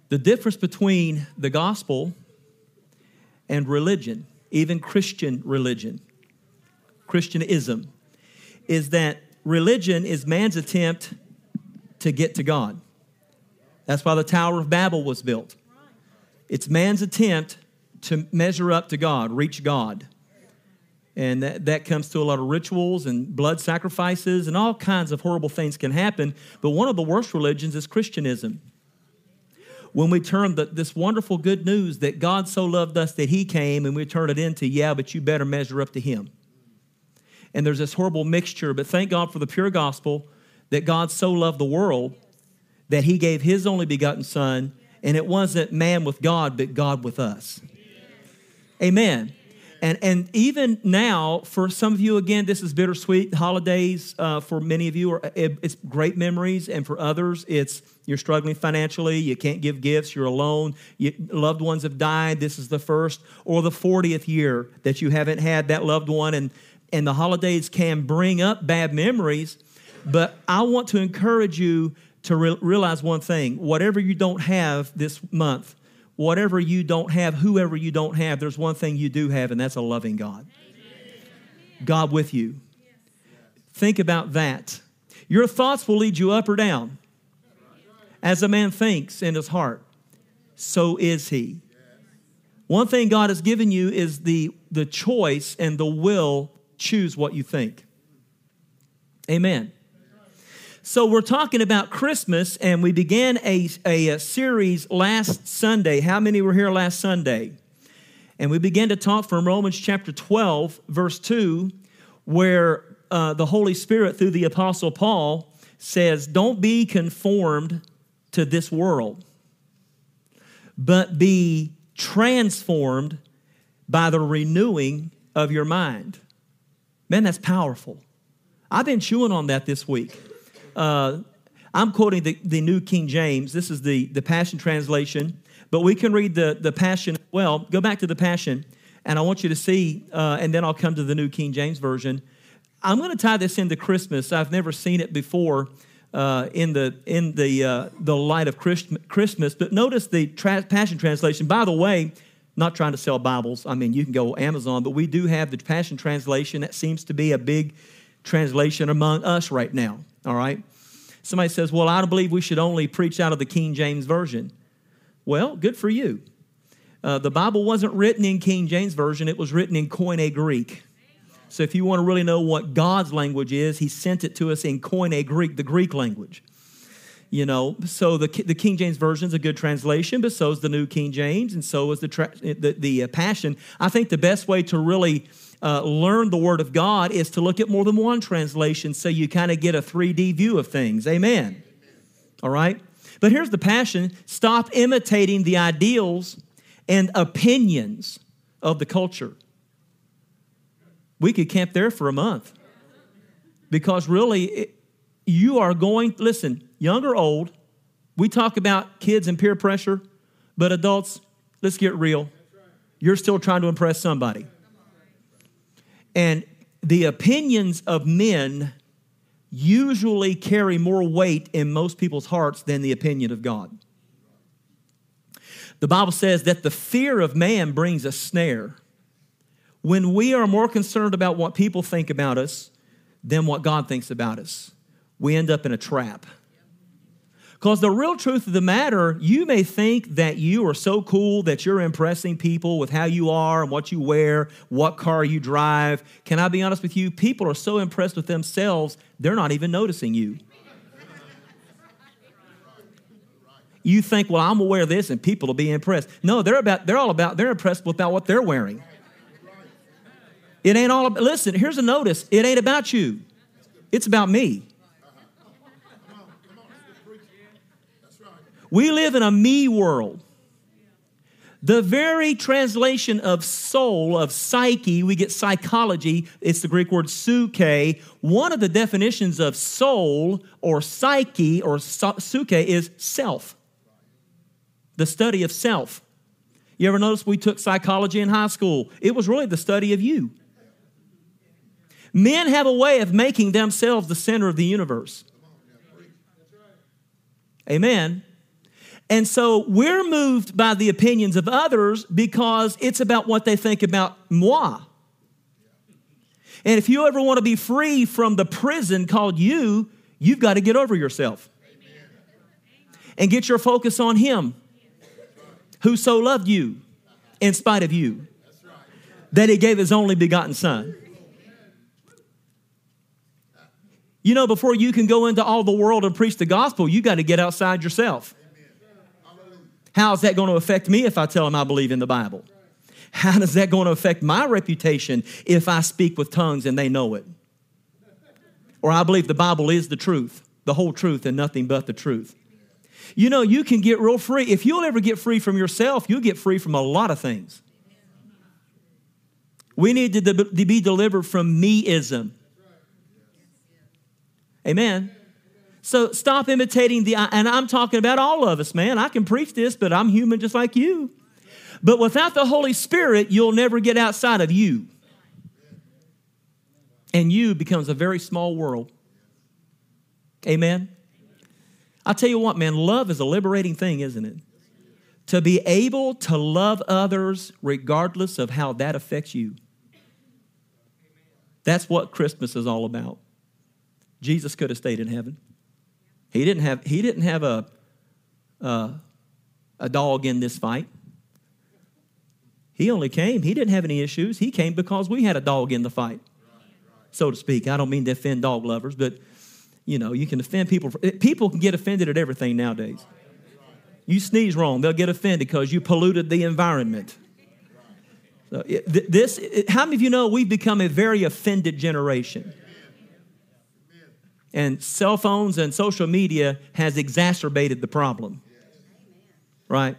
The difference between the gospel and religion, even Christian religion, Christianism, is that religion is man's attempt to get to God. That's why the Tower of Babel was built. It's man's attempt to measure up to God, reach God. And that comes to a lot of rituals and blood sacrifices and all kinds of horrible things can happen. But one of the worst religions is Christianism. When we turn this wonderful good news that God so loved us that he came, and we turn it into, yeah, but you better measure up to him. And there's this horrible mixture. But thank God for the pure gospel that God so loved the world that he gave his only begotten son. And it wasn't man with God, but God with us. Amen. And even now, for some of you, again, this is bittersweet. Holidays, for many of you, it's great memories. And for others, it's you're struggling financially. You can't give gifts. You're alone. Loved ones have died. This is the first or the 40th year that you haven't had that loved one. And the holidays can bring up bad memories. But I want to encourage you to realize one thing. Whatever you don't have this month, whatever you don't have, whoever you don't have, there's one thing you do have, and that's a loving God. Amen. God with you. Yes. Think about that. Your thoughts will lead you up or down. As a man thinks in his heart, so is he. One thing God has given you is the choice and the will. Choose what you think. Amen. So we're talking about Christmas, and we began a series last Sunday. How many were here last Sunday? And we began to talk from Romans chapter 12, verse 2, where the Holy Spirit, through the Apostle Paul, says, don't be conformed to this world, but be transformed by the renewing of your mind. Man, that's powerful. I've been chewing on that this week. I'm quoting the New King James. This is the Passion Translation, but we can read the Passion as well. Go back to the Passion, and I want you to see, and then I'll come to the New King James Version. I'm going to tie this into Christmas. I've never seen it before in the light of Christmas, but notice the Passion Translation. By the way, not trying to sell Bibles. I mean, you can go Amazon, but we do have the Passion Translation. That seems to be a big translation among us right now. All right? Somebody says, well, I don't believe we should only preach out of the King James Version. Well, good for you. The Bible wasn't written in King James Version. It was written in Koine Greek. So if you want to really know what God's language is, he sent it to us in Koine Greek, the Greek language. You know, so the King James Version is a good translation, but so is the New King James, and so is the Passion. I think the best way to really learn the Word of God is to look at more than one translation so you kind of get a 3D view of things. Amen. All right? But here's the Passion. Stop imitating the ideals and opinions of the culture. We could camp there for a month because really you are going, listen, young or old, we talk about kids and peer pressure, but adults, let's get real. You're still trying to impress somebody. And the opinions of men usually carry more weight in most people's hearts than the opinion of God. The Bible says that the fear of man brings a snare. When we are more concerned about what people think about us than what God thinks about us, we end up in a trap. Because the real truth of the matter, you may think that you are so cool that you're impressing people with how you are and what you wear, what car you drive. Can I be honest with you? People are so impressed with themselves, they're not even noticing you. You think, well, I'm going to wear this and people will be impressed. No, they're impressed with what they're wearing. It ain't all about, listen, here's a notice. It ain't about you. It's about me. We live in a me world. The very translation of soul, of psyche, we get psychology. It's the Greek word suke. One of the definitions of soul or psyche or suke is self. The study of self. You ever notice we took psychology in high school? It was really the study of you. Men have a way of making themselves the center of the universe. Amen. And so we're moved by the opinions of others because it's about what they think about moi. And if you ever want to be free from the prison called you've got to get over yourself. And get your focus on him who so loved you in spite of you that he gave his only begotten son. You know, before you can go into all the world and preach the gospel, you got to get outside yourself. How is that going to affect me if I tell them I believe in the Bible? How is that going to affect my reputation if I speak with tongues and they know it? Or I believe the Bible is the truth, the whole truth and nothing but the truth. You know, you can get real free. If you'll ever get free from yourself, you'll get free from a lot of things. We need to be delivered from me-ism. Amen. So stop imitating and I'm talking about all of us, man. I can preach this, but I'm human just like you. But without the Holy Spirit, you'll never get outside of you. And you becomes a very small world. Amen. I'll tell you what, man, love is a liberating thing, isn't it? To be able to love others regardless of how that affects you. That's what Christmas is all about. Jesus could have stayed in heaven. He didn't have a dog in this fight. He only came. He didn't have any issues. He came because we had a dog in the fight, so to speak. I don't mean to offend dog lovers, but you know, you can offend people. People can get offended at everything nowadays. You sneeze wrong, they'll get offended because you polluted the environment. So how many of you know we've become a very offended generation? And cell phones and social media has exacerbated the problem. Right?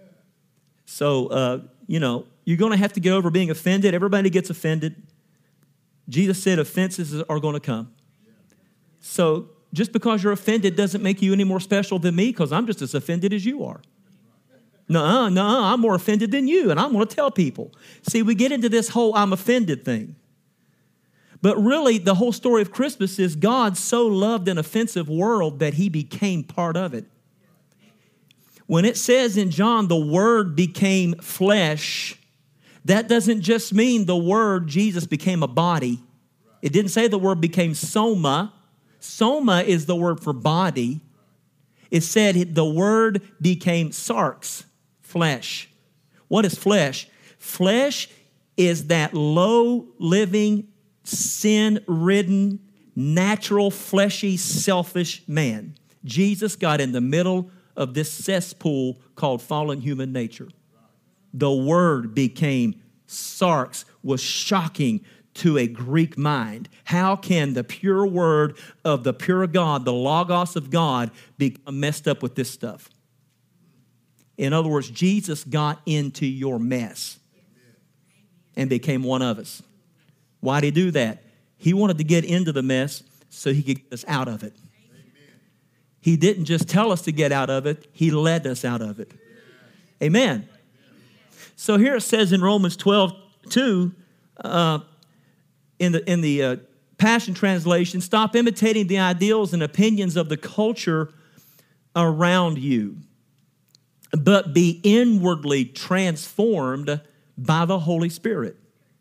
So, you know, you're going to have to get over being offended. Everybody gets offended. Jesus said offenses are going to come. So just because you're offended doesn't make you any more special than me because I'm just as offended as you are. No, I'm more offended than you, and I'm going to tell people. See, we get into this whole I'm offended thing. But really, the whole story of Christmas is God so loved an offensive world that he became part of it. When it says in John, the Word became flesh, that doesn't just mean the Word, Jesus, became a body. It didn't say the Word became soma. Soma is the word for body. It said the Word became sarx, flesh. What is flesh? Flesh is that low living, sin-ridden, natural, fleshy, selfish man. Jesus got in the middle of this cesspool called fallen human nature. The Word became sarx, was shocking to a Greek mind. How can the pure word of the pure God, the Logos of God, become messed up with this stuff? In other words, Jesus got into your mess and became one of us. Why did he do that? He wanted to get into the mess so he could get us out of it. He didn't just tell us to get out of it. He led us out of it. Amen. So here it says in Romans 12:2, in the Passion Translation, stop imitating the ideals and opinions of the culture around you, but be inwardly transformed by the Holy Spirit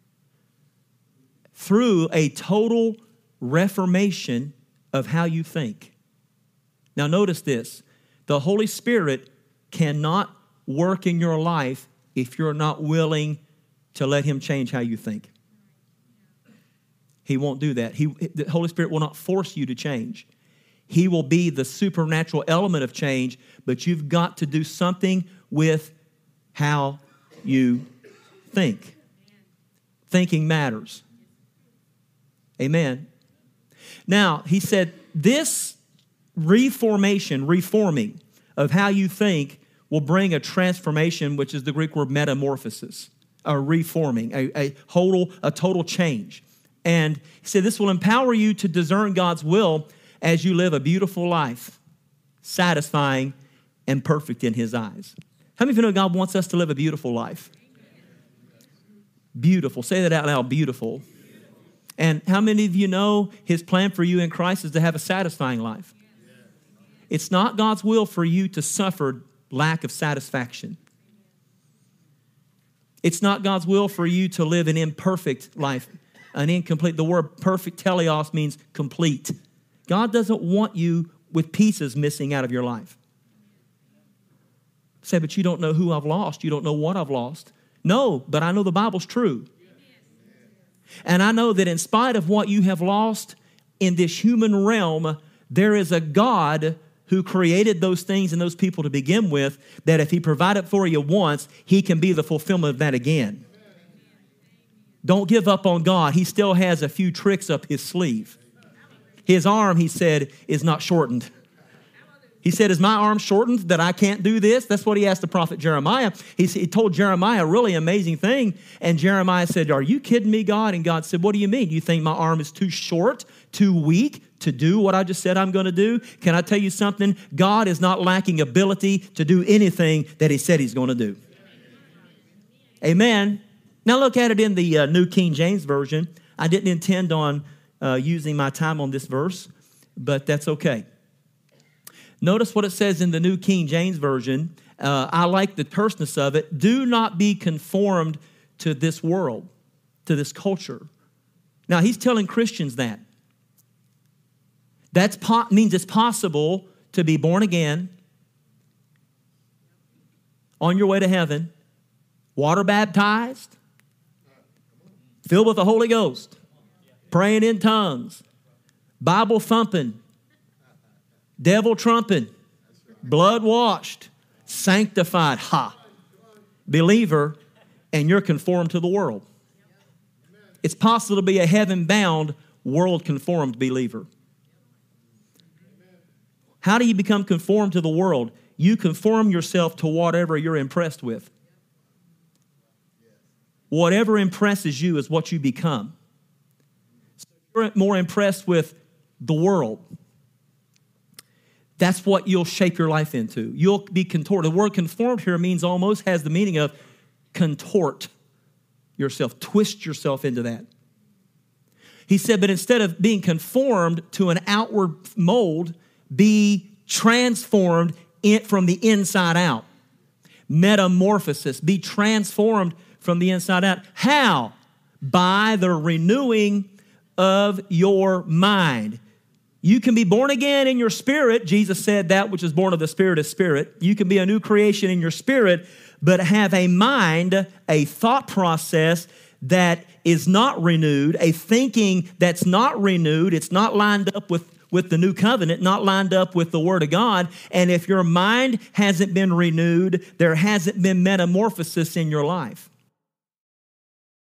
through a total reformation of how you think. Now notice this, the Holy Spirit cannot work in your life if you're not willing to let him change how you think. He won't do that. The Holy Spirit will not force you to change. He will be the supernatural element of change, but you've got to do something with how you think. Thinking matters. Amen. Now, he said this reforming of how you think will bring a transformation, which is the Greek word metamorphosis, a reforming, a total change. And he said this will empower you to discern God's will as you live a beautiful life, satisfying and perfect in his eyes. How many of you know God wants us to live a beautiful life? Beautiful. Say that out loud, beautiful. And how many of you know his plan for you in Christ is to have a satisfying life? It's not God's will for you to suffer lack of satisfaction. It's not God's will for you to live an imperfect life, an incomplete. The word perfect, teleos, means complete. God doesn't want you with pieces missing out of your life. Say, but you don't know who I've lost. You don't know what I've lost. No, but I know the Bible's true. And I know that in spite of what you have lost in this human realm, there is a God who created those things and those people to begin with, that if he provided for you once, he can be the fulfillment of that again. Don't give up on God. He still has a few tricks up his sleeve. His arm, he said, is not shortened. He said, is my arm shortened that I can't do this? That's what he asked the prophet Jeremiah. He told Jeremiah a really amazing thing. And Jeremiah said, are you kidding me, God? And God said, what do you mean? You think my arm is too short, too weak to do what I just said I'm going to do? Can I tell you something? God is not lacking ability to do anything that he said he's going to do. Amen. Now look at it in the New King James Version. I didn't intend on using my time on this verse, but that's okay. Notice what it says in the New King James Version. I like the terseness of it. Do not be conformed to this world, to this culture. Now, he's telling Christians that. That means it's possible to be born again, on your way to heaven, water baptized, filled with the Holy Ghost, praying in tongues, Bible thumping, devil trumping, blood washed, sanctified, believer, and you're conformed to the world. It's possible to be a heaven-bound, world-conformed believer. How do you become conformed to the world? You conform yourself to whatever you're impressed with. Whatever impresses you is what you become. So you're more impressed with the world. That's what you'll shape your life into. You'll be contorted. The word conformed here means almost has the meaning of contort yourself, twist yourself into that. He said, but instead of being conformed to an outward mold, be transformed from the inside out. Metamorphosis, be transformed from the inside out. How? By the renewing of your mind. You can be born again in your spirit. Jesus said that which is born of the Spirit is spirit. You can be a new creation in your spirit, but have a mind, a thought process that is not renewed, a thinking that's not renewed. It's not lined up with the new covenant, not lined up with the Word of God. And if your mind hasn't been renewed, there hasn't been metamorphosis in your life.